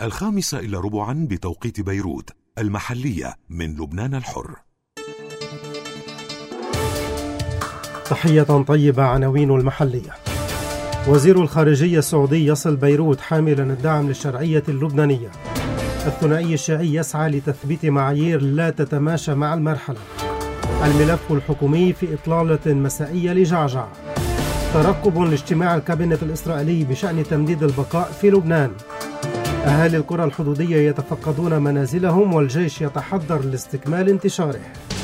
5:15 بتوقيت بيروت المحلية من لبنان الحر. تحية طيبة. عناوين المحلية. وزير الخارجية السعودي يصل بيروت حاملا الدعم للشرعية اللبنانية. الثنائي الشيعي يسعى لتثبيت معايير لا تتماشى مع المرحلة. الملف الحكومي في إطلالة مسائية لجعجع. ترقب لاجتماع الكابينت الإسرائيلي بشأن تمديد البقاء في لبنان. أهالي القرى الحدودية يتفقدون منازلهم والجيش يتحضر لاستكمال انتشاره.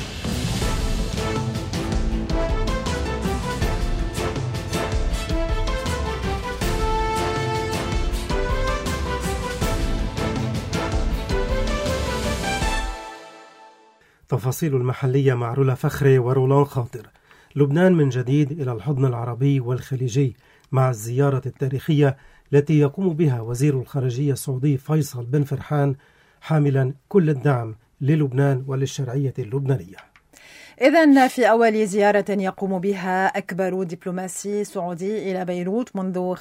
تفاصيل المحلية مع رولا فخري ورولان خاطر. لبنان من جديد إلى الحضن العربي والخليجي مع الزيارة التاريخية التي يقوم بها وزير الخارجية السعودي فيصل بن فرحان حاملا كل الدعم للبنان وللشرعية اللبنانية. إذن في أول زيارة يقوم بها أكبر دبلوماسي سعودي إلى بيروت منذ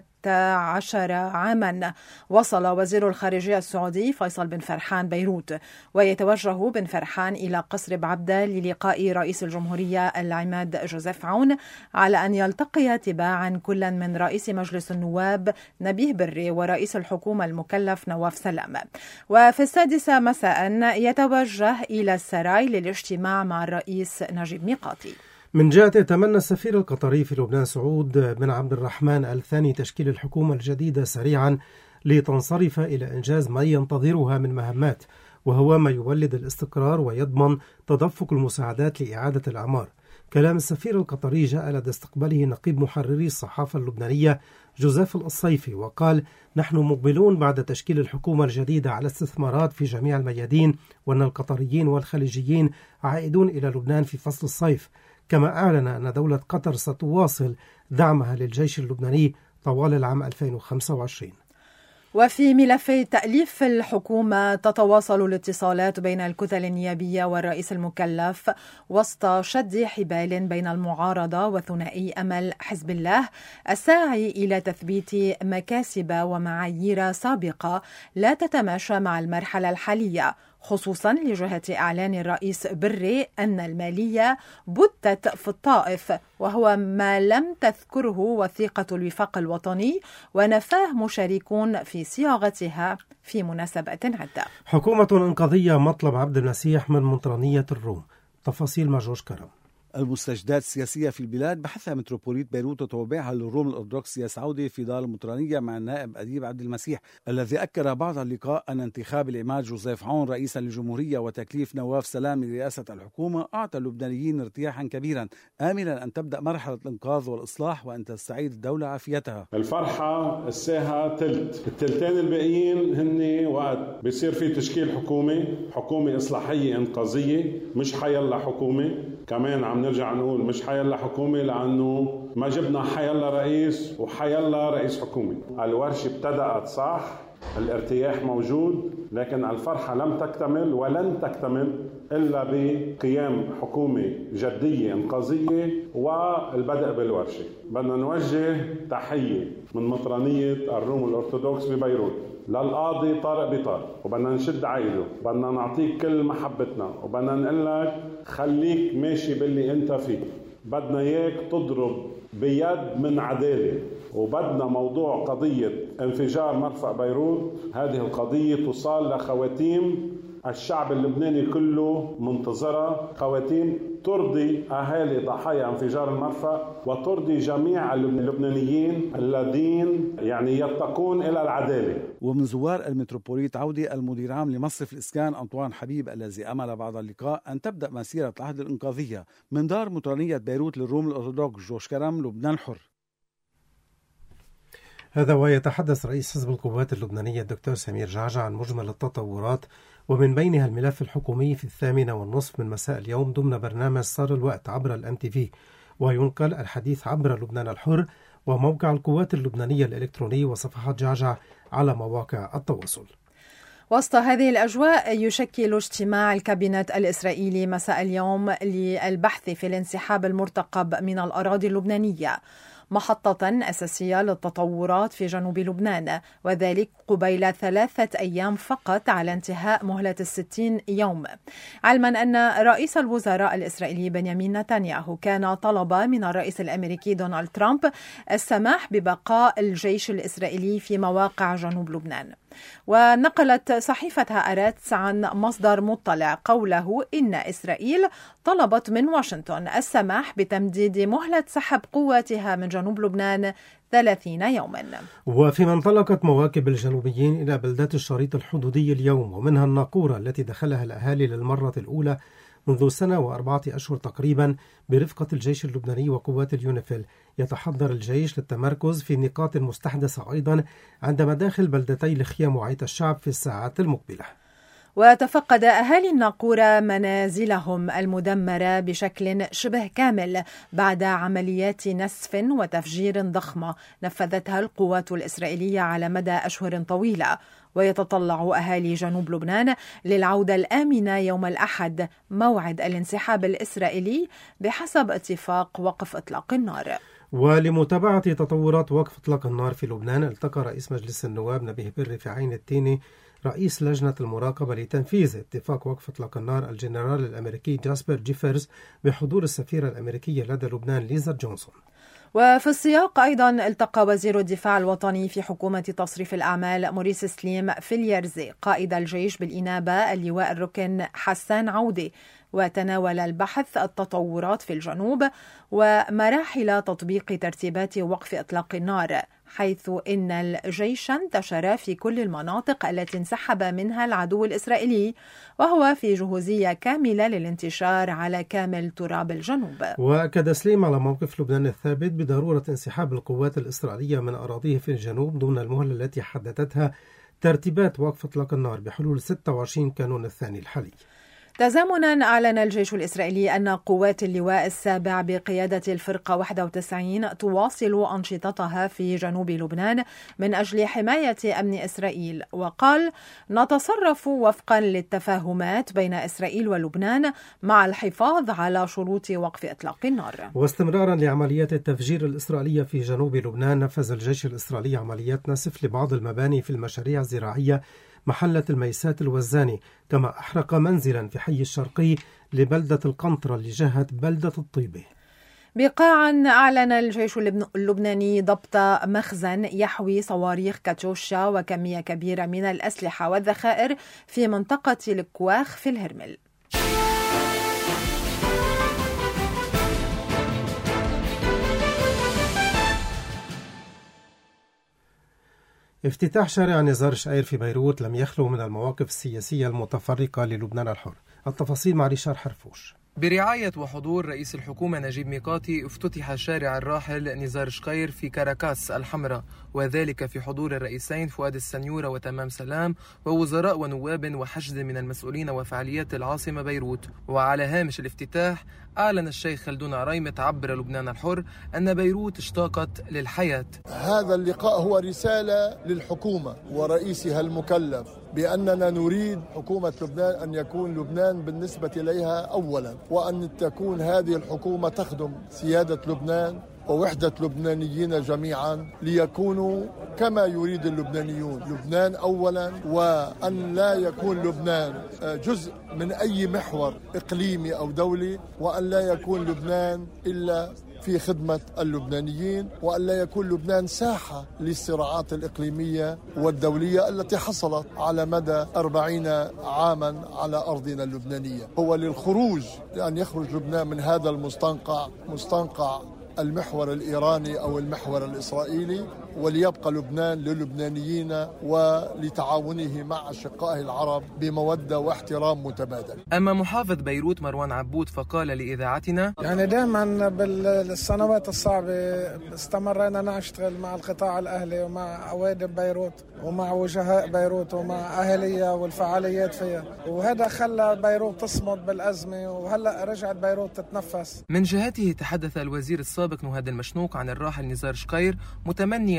15 عاما، وصل وزير الخارجية السعودي فيصل بن فرحان بيروت، ويتوجه بن فرحان إلى قصر بعبدة للقاء رئيس الجمهورية العماد جوزيف عون، على أن يلتقي تباعا كلا من رئيس مجلس النواب نبيه بري ورئيس الحكومة المكلف نواف سلام. وفي 6 مساء يتوجه إلى السراي للاجتماع مع الرئيس نجيب ميقاتي. من جهة يتمنى السفير القطري في لبنان سعود بن عبد الرحمن الثاني تشكيل الحكومة الجديدة سريعا لتنصرف إلى إنجاز ما ينتظرها من مهمات، وهو ما يولد الاستقرار ويضمن تدفق المساعدات لإعادة الأعمار. كلام السفير القطري جاء لدى استقباله نقيب محرري الصحافة اللبنانية جوزيف الصيفي، وقال: نحن مقبلون بعد تشكيل الحكومة الجديدة على استثمارات في جميع الميادين، وأن القطريين والخليجيين عائدون إلى لبنان في فصل الصيف. كما أعلن أن دولة قطر ستواصل دعمها للجيش اللبناني طوال العام 2025. وفي ملف تأليف الحكومة تتواصل الاتصالات بين الكتل النيابية والرئيس المكلف وسط شد حبال بين المعارضة وثنائي أمل حزب الله الساعي إلى تثبيت مكاسب ومعايير سابقة لا تتماشى مع المرحلة الحالية، خصوصا لجهة إعلان الرئيس بري أن المالية بتت في الطائف، وهو ما لم تذكره وثيقة الوفاق الوطني ونفاه مشاركون في صياغتها في مناسبات عدة. حكومة إنقاذية مطلب عبد المسيح من مطرانية الروم. تفاصيل مع جورج كرم. المستجدات السياسية في البلاد بحثها متروبوليت بيروت وتوابعها للروم الأرثوذكسية السعودي في دار المطرانية مع النائب أديب عبد المسيح، الذي أكد بعد اللقاء أن انتخاب العماد جوزيف عون رئيسا للجمهورية وتكليف نواف سلام لرئاسة الحكومة أعطى اللبنانيين ارتياحا كبيرا، آملا أن تبدأ مرحلة الإنقاذ والإصلاح وأن تستعيد الدولة عافيتها. الفرحة الساعة التلتين الباقيين هن وقت بيصير في تشكيل حكومة إصلاحية إنقاذية، مش حيلا حكومة. كمان عم نرجع نقول مش حيلا حكومة لأنه ما جبنا حيلا رئيس وحيلا رئيس حكومة. الورشة ابتدأت صح، الارتياح موجود، لكن الفرحة لم تكتمل ولن تكتمل إلا بقيام حكومة جدية إنقاذية والبدء بالورشة. بدنا نوجه تحية من مطرانية الروم الأرثوذكس ببيروت للقاضي طارق بطار، وبدنا نشد عيله، بدنا نعطيك كل محبتنا، وبدنا نقول لك خليك ماشي باللي انت فيه. بدنا اياك تضرب بيد من عدالة، وبدنا موضوع قضية انفجار مرفأ بيروت هذه القضية تصال لخواتيم الشعب اللبناني كله منتظرة، خواتيم ترضي أهالي ضحايا انفجار المرفأ وترضي جميع اللبنانيين الذين يتقون إلى العدالة. ومن زوار المتروبوليت عودة المدير عام لمصرف الإسكان أنطوان حبيب، الذي أمل بعد اللقاء أن تبدأ مسيرة العهد الإنقاذية. من دار مطرانية بيروت للروم الأرثوذكس جورج كرم، لبنان الحر. هذا ويتحدث رئيس حزب القوات اللبنانية الدكتور سمير جعجع عن مجمل التطورات، ومن بينها الملف الحكومي في 8:30 من مساء اليوم ضمن برنامج صار الوقت عبر الMTV، وينقل الحديث عبر لبنان الحر وموقع القوات اللبنانية الإلكتروني وصفحات جعجع على مواقع التواصل. وسط هذه الأجواء يشكل اجتماع الكابينت الإسرائيلي مساء اليوم للبحث في الانسحاب المرتقب من الأراضي اللبنانية. محطة أساسية للتطورات في جنوب لبنان، وذلك قبيل 3 أيام فقط على انتهاء مهلة 60 يوم، علما أن رئيس الوزراء الإسرائيلي بنيامين نتنياهو كان طلب من الرئيس الأمريكي دونالد ترامب السماح ببقاء الجيش الإسرائيلي في مواقع جنوب لبنان. ونقلت صحيفة هآرتس عن مصدر مطلع قوله إن إسرائيل طلبت من واشنطن السماح بتمديد مهلة سحب قواتها من جنوب لبنان 30 يوما. وفيما انطلقت مواكب الجنوبيين إلى بلدات الشريط الحدودي اليوم، ومنها الناقورة التي دخلها الأهالي للمرة الأولى منذ 1 و4 أشهر تقريبا برفقة الجيش اللبناني وقوات اليونيفيل، يتحضر الجيش للتمركز في نقاط مستحدثة أيضا عند مداخل بلدتي الخيام وعيت الشعب في الساعات المقبلة. وتفقد أهالي الناقورة منازلهم المدمرة بشكل شبه كامل بعد عمليات نسف وتفجير ضخمة نفذتها القوات الإسرائيلية على مدى أشهر طويلة. ويتطلع أهالي جنوب لبنان للعودة الآمنة يوم الأحد، موعد الانسحاب الإسرائيلي بحسب اتفاق وقف إطلاق النار. ولمتابعة تطورات وقف إطلاق النار في لبنان، التقى رئيس مجلس النواب نبيه بري في عين التيني رئيس لجنة المراقبة لتنفيذ اتفاق وقف إطلاق النار الجنرال الأمريكي جاسبر جيفرز بحضور السفيرة الأمريكية لدى لبنان ليزا جونسون. وفي السياق أيضا التقى وزير الدفاع الوطني في حكومة تصريف الأعمال موريس سليم في اليرزي قائد الجيش بالإنابة اللواء الركن حسان عودي، وتناول البحث التطورات في الجنوب ومراحل تطبيق ترتيبات وقف إطلاق النار، حيث إن الجيش انتشر في كل المناطق التي انسحب منها العدو الإسرائيلي، وهو في جهوزية كاملة للانتشار على كامل تراب الجنوب. وأكد سليم على موقف لبنان الثابت بضرورة انسحاب القوات الإسرائيلية من أراضيه في الجنوب دون المهلة التي حددتها ترتيبات وقف إطلاق النار بحلول 26 كانون الثاني الحالي. تزامنا أعلن الجيش الإسرائيلي أن قوات اللواء السابع بقيادة الفرقة 91 تواصل أنشطتها في جنوب لبنان من أجل حماية أمن إسرائيل، وقال: نتصرف وفقا للتفاهمات بين إسرائيل ولبنان مع الحفاظ على شروط وقف إطلاق النار. واستمرارا لعمليات التفجير الإسرائيلية في جنوب لبنان، نفذ الجيش الإسرائيلي عمليات نسف لبعض المباني في المشاريع الزراعية محلة الميسات الوزاني، كما أحرق منزلا في حي الشرقي لبلدة القنطرة لجهة بلدة الطيبة. بقاعا أعلن الجيش اللبناني ضبط مخزن يحوي صواريخ كاتوشا وكمية كبيرة من الأسلحة والذخائر في منطقة الكواخ في الهرمل. افتتاح شارع نزار شقير في بيروت لم يخلو من المواقف السياسية المتفرقة للبنان الحر. التفاصيل مع ريشار حرفوش. برعاية وحضور رئيس الحكومة نجيب ميقاتي افتتح شارع الراحل نزار شقير في كاراكاس الحمراء، وذلك في حضور الرئيسين فؤاد السنيورة وتمام سلام ووزراء ونواب وحشد من المسؤولين وفعاليات العاصمة بيروت. وعلى هامش الافتتاح أعلن الشيخ خلدون عريمة عبر لبنان الحر أن بيروت اشتاقت للحياة. هذا اللقاء هو رسالة للحكومة ورئيسها المكلف بأننا نريد حكومة لبنان أن يكون لبنان بالنسبة إليها أولا، وأن تكون هذه الحكومة تخدم سيادة لبنان ووحدة لبنانيين جميعا ليكونوا كما يريد اللبنانيون، لبنان أولا، وأن لا يكون لبنان جزء من أي محور إقليمي أو دولي، وأن لا يكون لبنان إلا في خدمة اللبنانيين، وأن لا يكون لبنان ساحة للصراعات الإقليمية والدولية التي حصلت على مدى 40 عاما على أرضنا اللبنانية. هو للخروج، لأن يخرج لبنان من هذا المستنقع، مستنقع المحور الإيراني أو المحور الإسرائيلي، وليبقى لبنان للبنانيين ولتعاونه مع أشقائه العرب بمودة واحترام متبادل. أما محافظ بيروت مروان عبود فقال لإذاعتنا: يعني دائما بالسنوات الصعبة استمرنا نشتغل مع القطاع الأهلي ومع أوادب بيروت ومع وجهاء بيروت ومع أهلية والفعاليات فيها، وهذا خلى بيروت تصمد بالأزمة، وهلأ رجعت بيروت تتنفس. من جهته تحدث الوزير السابق نهاد المشنوق عن الراحل نزار شقير متمنيا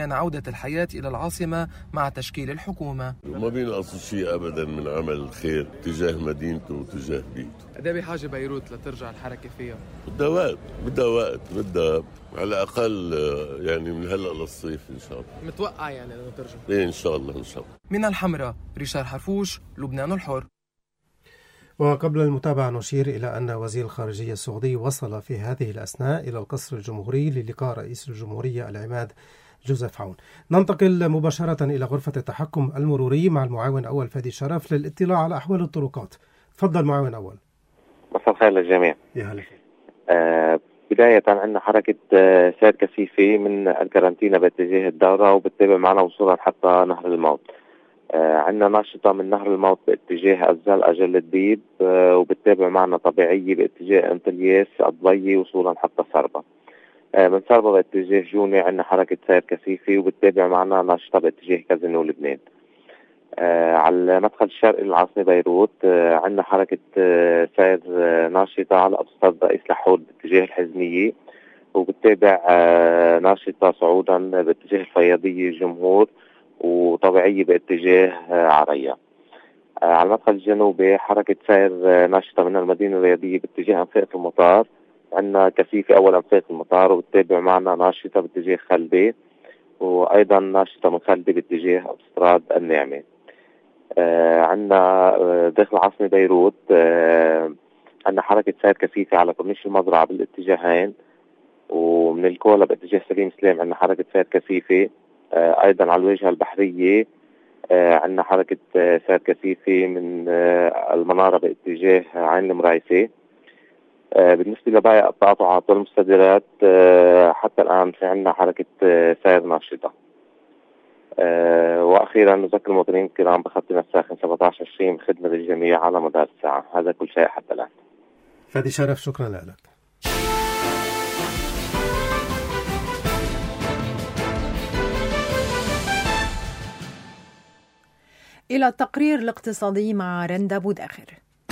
مدعيا عودة الحياة إلى العاصمة مع تشكيل الحكومة. ما بينقص شيء أبدا من عمل الخير تجاه مدينته وتجاه بيته. قد ايه بحاجة بيروت لترجع الحركة فيها؟ بدها وقت على الأقل يعني من هلأ للصيف إن شاء الله. متوقع يعني أنه ترجع؟ إيه إن شاء الله. من الحمراء ريشار حرفوش، لبنان الحر. وقبل المتابعة نشير إلى أن وزير الخارجية السعودي وصل في هذه الأثناء إلى القصر الجمهوري للقاء رئيس الجمهورية العماد جوزيف عون. ننتقل مباشرة إلى غرفة التحكم المروري مع المعاون أول فادي شرف للاطلاع على أحوال الطرقات. تفضل معاون أول. مساء الخير للجميع. يا هلا. بداية عندنا حركة سير كثيفة من الكارنتينا باتجاه الدورة وبتتابع معنا وصولا حتى نهر الموت. عندنا ناشطة من نهر الموت باتجاه أزال أجل الديب وبتتابع معنا طبيعية باتجاه انطلياس الضبي وصولا حتى صربة. من صربة باتجاه جوني عندنا حركة سير كثيفة وبتتابع معنا ناشطة باتجاه كازينو لبنان. على المدخل الشرقي للعاصمة بيروت عندنا حركة سير ناشطة على أبسط رئيس لحود باتجاه الحزمية وبتتابع ناشطة صعودا باتجاه الفياضية الجمهور وطبيعية باتجاه عريا. على المدخل الجنوبي حركة سير ناشطة من المدينة الرياضية باتجاه أنفاق المطار. عندنا كثيفة أول أنفاق المطار وبتتابع معنا ناشطة باتجاه خلبي وأيضا ناشطة من خلبي باتجاه أوتوستراد النعمة. عندنا داخل عاصمة بيروت عندنا حركة سير كثيفة على كورنيش المزرعة بالاتجاهين ومن الكولا باتجاه سليم سلام عندنا حركة سير كثيفة. أيضا على الواجهة البحرية عندنا حركة سير كثيفة من المنارة باتجاه عين المرايسة. بالنسبة لباقي التقاطعات والمستديرات حتى الآن في عندنا حركة سير ناشطة. وأخيرا نذكر المواطنين الكرام بخطنا الساخن 1720 خدمة للجميع على مدار الساعة. هذا كل شيء حتى الآن. فادي شرف شكرا لك. إلى التقرير الاقتصادي مع رندا بوداخر.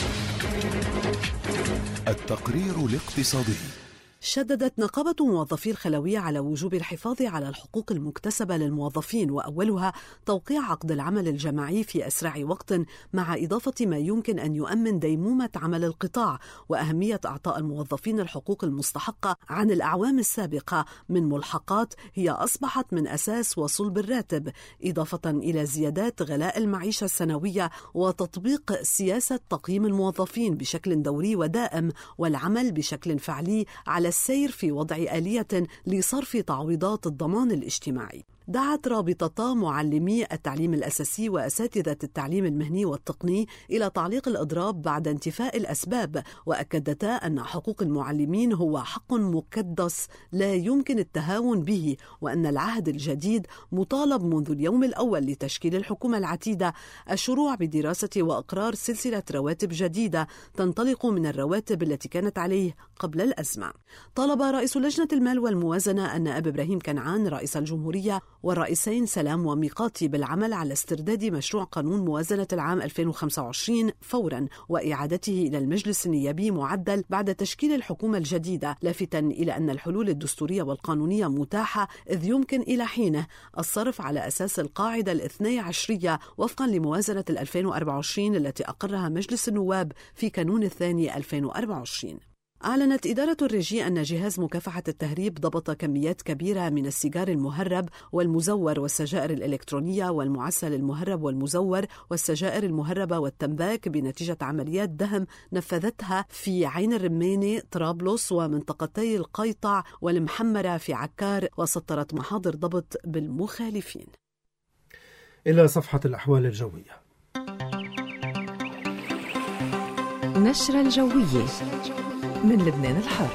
التقرير الاقتصادي. شددت نقابة موظفي الخلوية على وجوب الحفاظ على الحقوق المكتسبة للموظفين وأولها توقيع عقد العمل الجماعي في أسرع وقت مع إضافة ما يمكن أن يؤمن ديمومة عمل القطاع وأهمية إعطاء الموظفين الحقوق المستحقة عن الأعوام السابقة من ملحقات هي أصبحت من أساس وصلب الراتب، إضافة إلى زيادات غلاء المعيشة السنوية وتطبيق سياسة تقييم الموظفين بشكل دوري ودائم والعمل بشكل فعلي على السير في وضع آلية لصرف تعويضات الضمان الاجتماعي. دعت رابطتا معلمي التعليم الأساسي وأساتذة التعليم المهني والتقني إلى تعليق الإضراب بعد انتفاء الأسباب، وأكدتا أن حقوق المعلمين هو حق مكدس لا يمكن التهاون به، وأن العهد الجديد مطالب منذ اليوم الأول لتشكيل الحكومة العتيدة الشروع بدراسة وإقرار سلسلة رواتب جديدة تنطلق من الرواتب التي كانت عليه قبل الأزمة. طالب رئيس لجنة المال والموازنة النائب إبراهيم كنعان رئيس الجمهورية والرئيسين سلام وميقاتي بالعمل على استرداد مشروع قانون موازنة العام 2025 فورا وإعادته إلى المجلس النيابي معدل بعد تشكيل الحكومة الجديدة، لافتا إلى أن الحلول الدستورية والقانونية متاحة إذ يمكن إلى حينه الصرف على أساس القاعدة 12 وفقا لموازنة 2024 التي أقرها مجلس النواب في كانون الثاني 2024. أعلنت إدارة الرجي أن جهاز مكافحة التهريب ضبط كميات كبيرة من السيجار المهرب والمزور والسجائر الإلكترونية والمعسل المهرب والمزور والسجائر المهربة والتمباك بنتيجة عمليات دهم نفذتها في عين الرمانة طرابلس ومنطقتي القيطع والمحمرة في عكار، وسطرت محاضر ضبط بالمخالفين. إلى صفحة الأحوال الجوية. نشرة الجوية من لبنان الحر.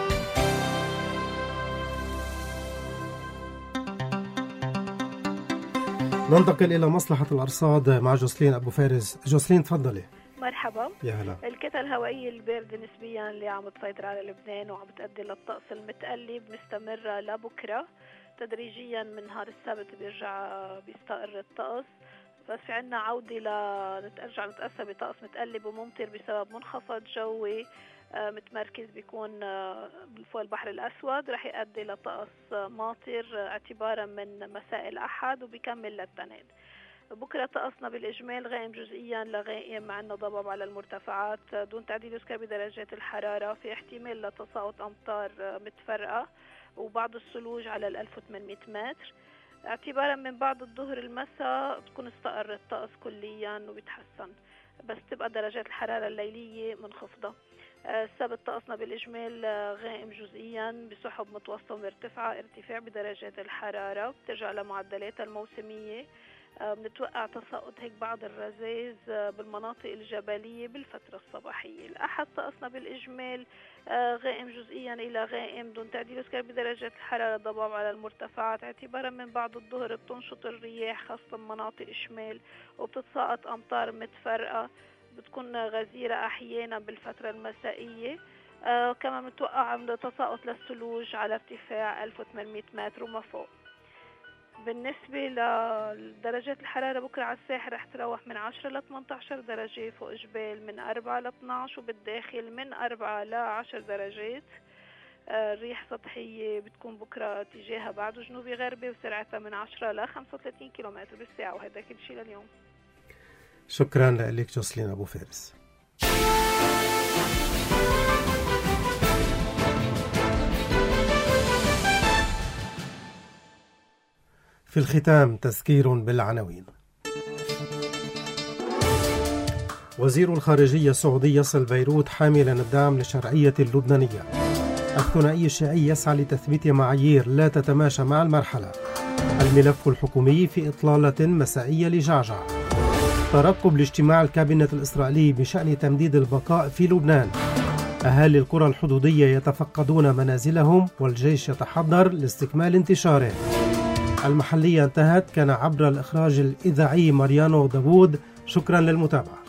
ننتقل إلى مصلحة الأرصاد مع جوسلين أبو فارس. جوسلين تفضلي. مرحبا. يا هلا. الكتل الهوائية الباردة نسبيا اللي عم تسيطر على لبنان وعم تؤدي للطقس المتقلب مستمرة لبكرة. تدريجيا من نهار السبت بيستقر الطقس، بس في عنا عودة نرجع نتأثر بطقس متقلب وممطر بسبب منخفض جوي متمركز بيكون فوق البحر الأسود، رح يؤدي لطقس ماطر اعتبارا من مساء الأحد وبيكمل للتنين. بكرة طقسنا بالإجمال غائم جزئيا لغائم، عندنا ضباب على المرتفعات دون تعديل يذكر بدرجات الحرارة، في احتمال لتساقط أمطار متفرقة وبعض الثلوج على 1800 متر. اعتبارا من بعد الظهر المساء بتكون استقر الطقس كليا وبيتحسن، بس تبقى درجات الحرارة الليلية منخفضة. السبت طقسنا بالإجمال غائم جزئيا بسحب متوسطة مرتفعة، ارتفاع بدرجات الحرارة بترجع لمعدلاتها الموسمية. بنتوقع تساقط هيك بعض الرذاذ بالمناطق الجبلية بالفترة الصباحية. الأحد طقسنا بالإجمال غائم جزئيا إلى غائم دون تعديل يذكر بدرجات الحرارة، ضباب على المرتفعات اعتبارا من بعد الظهر بتنشط الرياح خاصة مناطق الشمال وبتتساقط أمطار متفرقة بتكون غزيرة أحيانا بالفترة المسائية. كما متوقع تساقط للثلوج على ارتفاع 1800 متر وما فوق. بالنسبة لدرجات الحرارة بكرة على الساحل رح تروح من 10 ل 18 درجة، فوق جبال من 4 ل 12 وبالداخل من 4 ل 10 درجات. الريح سطحية بتكون بكرة اتجاهها بعده جنوبي غربي وسرعتها من 10 ل 35 كيلومتر بالساعة. وهذا كل شيء لليوم. شكرا لك جوسلين أبو فارس. في الختام تذكير بالعناوين. وزير الخارجية السعودي يصل بيروت حاملا الدعم للشرعية اللبنانية. الثنائي الشيعي يسعى لتثبيت معايير لا تتماشى مع المرحلة. الملف الحكومي في إطلالة مسائية لجعجع. ترقب لاجتماع الكابينة الإسرائيلي بشأن تمديد البقاء في لبنان. أهالي القرى الحدودية يتفقدون منازلهم والجيش يتحضر لاستكمال انتشاره. المحلية انتهت، كان عبر الإخراج الإذاعي ماريانو داوود. شكرا للمتابعة.